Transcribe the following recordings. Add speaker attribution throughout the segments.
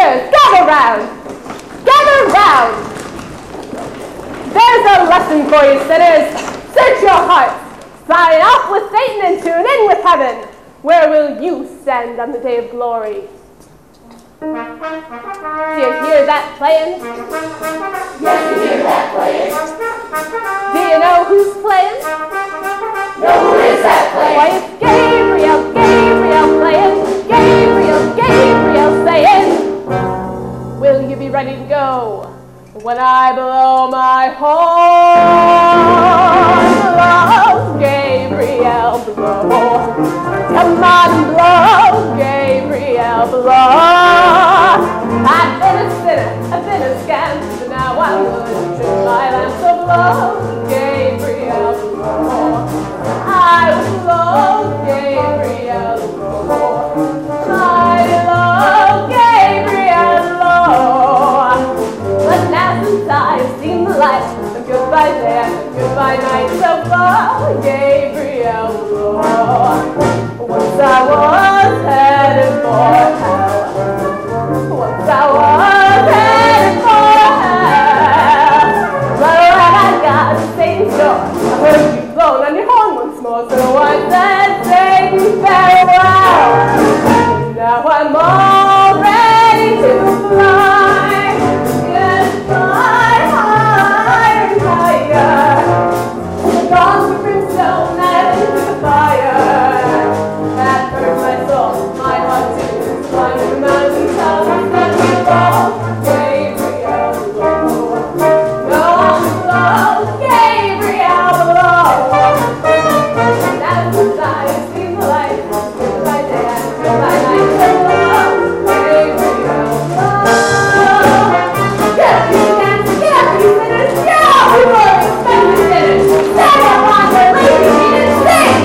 Speaker 1: sinners, gather round! Gather round! There's a lesson for you, sinners. Search your hearts. Sign off with Satan and tune in with heaven. Where will you stand on the day of glory? Do you hear that playing?
Speaker 2: Yes, we hear that playing.
Speaker 1: Do you know who's playing?
Speaker 2: No, who is that playing?
Speaker 1: Why, it's Gabriel, Gabriel playing. Gabriel, Gabriel saying, will you be ready to go when I blow my horn? Blow, Gabriel, blow. Come on, blow, Gabriel, blow. I've been a sinner, I've been a scam, but now I'm going to my lamp. So blow, Gabriel, blow. I will blow, Gabriel, blow. I love Gabriel, blow. But now since I've seen the light, a goodbye day and a goodbye night, so blow, Gabriel, blow. Once I was headed for hell. Once I was headed for hell. But when I got to Satan's door, I heard you blow on your horn once more. So I said, Satan, farewell. Now I'm all ready to fly. Goodbye, higher and higher. Gone to brimstone and into the fire. That burns my soul, my heart too. Climb the mountain top and let me blow, Gabriel, blow. Go on, blow, Gabriel, blow. Now since I've seen the light, goodbye day and goodbye night, so blow, Gabriel, blow. Get up, you sinners, go! Before we spend the sinners, stand up on the lazy feet and sing!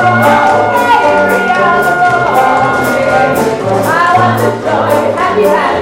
Speaker 1: Yeah.